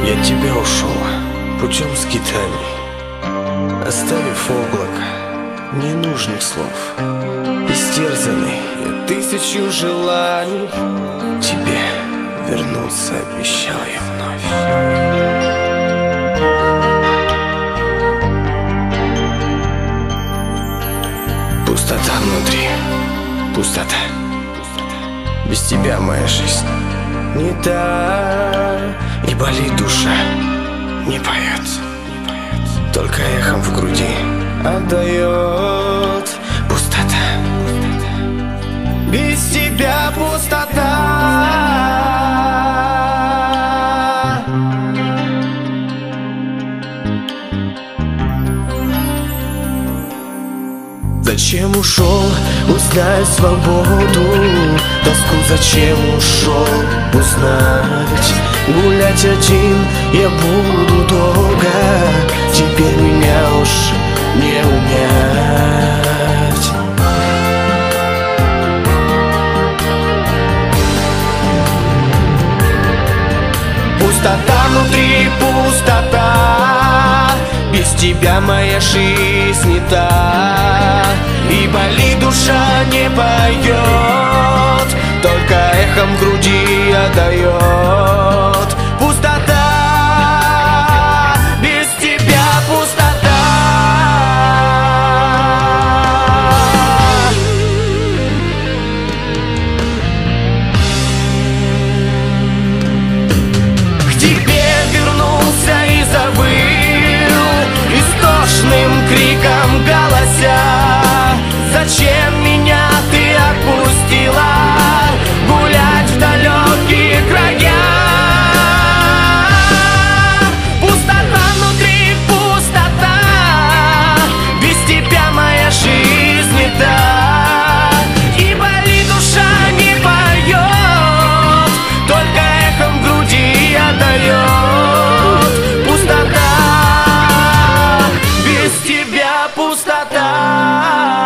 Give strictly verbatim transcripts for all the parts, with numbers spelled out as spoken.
Я тебя ушел путем скитаний, оставив облако ненужных слов. Истерзанный я тысячу желаний, тебе вернуться обещал я вновь. Пустота внутри, пустота, без тебя моя жизнь не та, и болит душа, не поет, только эхом в груди отдает. Пустота, без тебя пустота. Зачем ушел, узнай свободу. Тоску зачем ушел, узнать. Гулять один я буду долго, теперь меня уж не унять. Пустота внутри, пустота, без тебя моя жизнь не та. И болит душа, не поет, только эхом в груди отдает. Пустота, без тебя пустота. К тебе вернулся и забыл, истошным криком голося. Зачем меня ты отпустила гулять в далекие края? Пустота внутри, пустота, без тебя моя жизнь не та. И болит душа, не поет, только эхом в груди отдает. Пустота, без тебя пустота.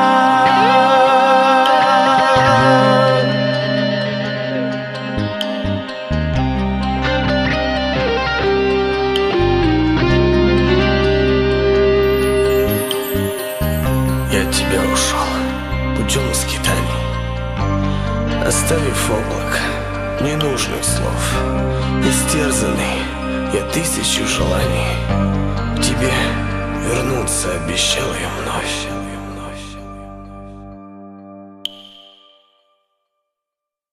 Я от тебя ушел путем скитаний, оставив облако ненужных слов. Истерзанный я тысячу желаний, к тебе вернуться обещал я вновь.